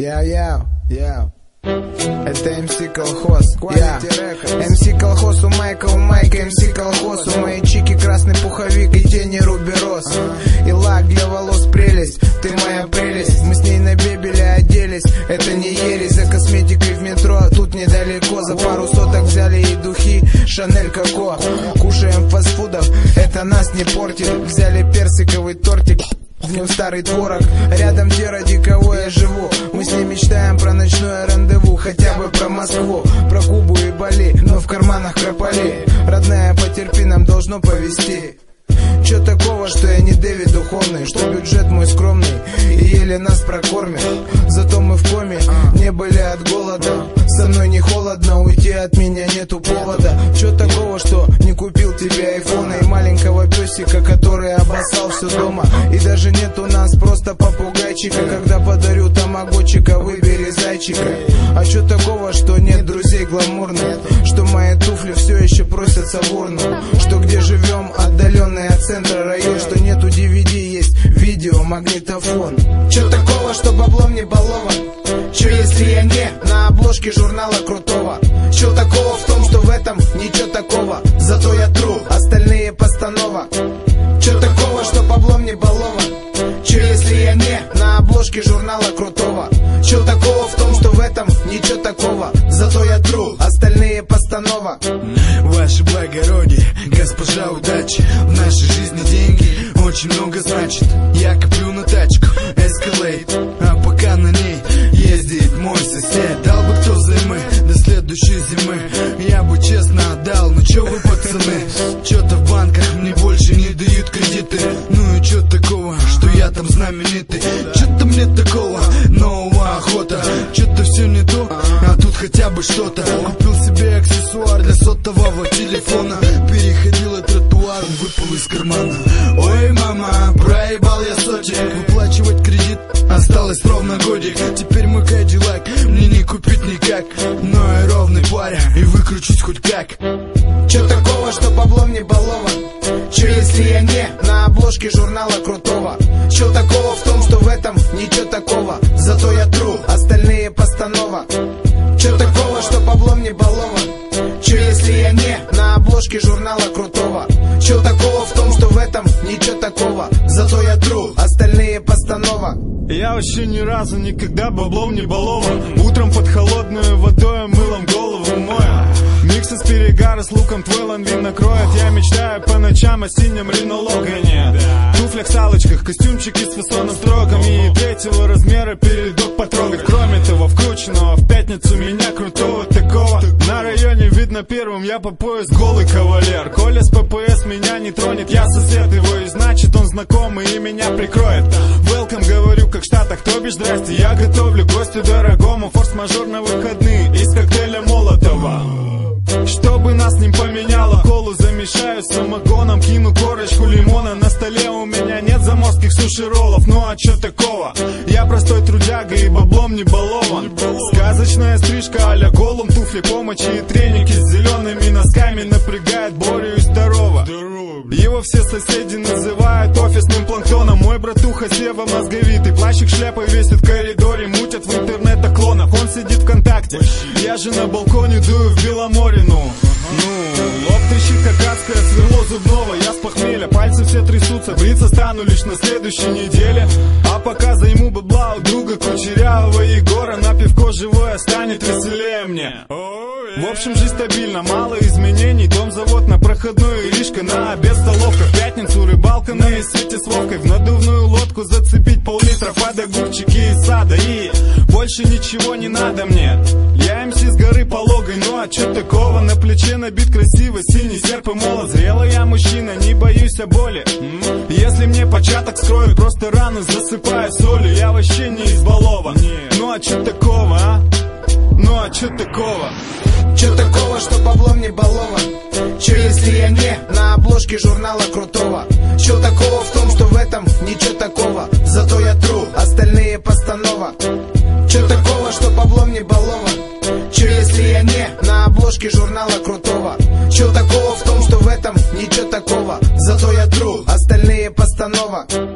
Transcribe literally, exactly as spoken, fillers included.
Яу-яу, яу. Это эм си Колхоз, я эм си Колхоз у Майка, у Майка эм си Колхоз. У моей чики красный пуховик и тени руби роз. И лак для волос прелесть, ты моя прелесть. Мы с ней на бебеле оделись, это не ересь. За косметикой в метро, тут недалеко. За пару соток взяли и духи Шанель Коко. Кушаем фастфудов, это нас не портит. Взяли персиковый тортик, в нем старый творог. Рядом те, ради кого я живу. Мы с ней мечтаем про ночное рандеву, хотя бы про Москву, про Кубу и Бали, но в карманах крополи. Родная, потерпи, нам должно повезти. Чё такого, что я не Дэвид духовный, что бюджет мой скромный и еле нас прокормит. Зато мы в коме, не были от голода. Со мной не холодно, уйти от меня нету повода. Чё такого, что не купил тебе айфона и маленького песика, который обоссал все дома. И даже нет у нас просто попугайчика. Когда подарю тамагочика, выбери зайчика. А чё такого, что нет друзей гламурных, что мои туфли все еще просятся в урну, что где живем отдаленный от центра район, что нету ди ви ди, есть видео, магнитофон. Чё такого, что баблом не балован? Чё если я не на обложке журнала крутого? Чё такого в том, что в этом ничего такого? Зато я тру, остальные постанова. Чё такого, что баблом не балован? Чё если я не на обложке журнала крутого? Чё такого в том, что в этом ничего такого? Зато я тру, остальные постанова. Ваше благородие, госпожа удачи, в нашей жизни деньги очень много значит. Я коплю на тачку Escalade, а пока на ней ездит мой сосед. Дал бы кто займы до следующей зимы, я бы честно отдал. Ну чё вы, пацаны, чё-то в банках мне больше не дают кредиты. Ну и чё такого, что я там знаменитый? Чё-то мне такого, нового охота. Чё-то все не то, а тут хотя бы что-то. Купил себе аксессуар для сотового телефона. Переходила тротуар, выпал из кармана. Ой, мама, проебал я сотик. Выплачивать кредит осталось ровно годик. Теперь мой кадиллак мне не купить никак, но я ровный паря и выкручусь хоть как. Чё такого, что баблом не балован? Чё если я не на обложке журнала крутого? Чё такого в том, что в этом ничего такого? Зато я тру, остальные постанова. Чё такого, что баблом не балован? Чё если я не на обложке журнала крутого? Чё такого в том, что в этом ничего такого? Зато я тру, остальные постанова. Я вообще ни разу никогда баблом не балован. Утром под холодную водой мылом голову мою. Микс из перегара с луком твой ланвин накроет. Я мечтаю по ночам о синем Рено Логане, туфлях, салочках, костюмчики с фасоном строгами и третьего размера передок потрогать. Кроме того, вкрученного в пятницу меня крутого такого на районе видно первым. Я по пояс голый кавалер. Коля с пэ пэ эс меня не тронет, я сосед его, и значит он знакомый и меня прикроет. Welcome, говорю, как в Штатах, то бишь здрасте. Я готовлю гостю дорогому форс-мажор на выходные из коктейля Молотова. Чтобы нас не поменяло, колу замешаю с самогоном, кину корочку лимона. На столе у меня нет заморских суши-роллов. Ну а чё такого? Я простой трудяга и баблом не балован. Сказочная стрижка а-ля Голум, туфли, помощи и треники с зелеными носками напрягает Борю и здорово. Его все соседи называют офисным планктоном. Мой братуха Сева мозговитый, плащик шляпой весит в коридоре, мутят в интернет-клонах. Он сидит ВКонтакте, я же на балконе дую в Беломорину. Ну, лоб трещит как адское сверло зубного. Я с похмелья, пальцы все трясутся, бриться стану лишь на следующей неделе. А пока займу бабла у друга кучерявого Егора, на пивко живое станет веселее мне. В общем, жизнь стабильна, мало изменений. Дом-завод на проходной, Иришка на обед, столовка. В пятницу рыбалка на Исете с Вовкой. В надувную лодку зацепить пол-литра под огурчики из сада. И больше ничего не надо мне. Я эм си с горы пологой, ну а чё такого? На плече набит красиво синий серп и молот. Зрелый я мужчина, не боюсь о боли. Если мне початок скроют, просто раны засыпаю солью. Я вообще не избалован. Ну а чё такого, а? Ну а чё такого? Чё такого, что баблом не балован? Чё если я не на обложке журнала крутого? Чё такого в том, что в этом ничего такого? Зато я тру, остальные постанова. Чё такого, что баблом не балован? Чё если я не на обложке журнала крутого? Чё такого в том, что в этом ничего такого? Зато я тру, остальные постанова.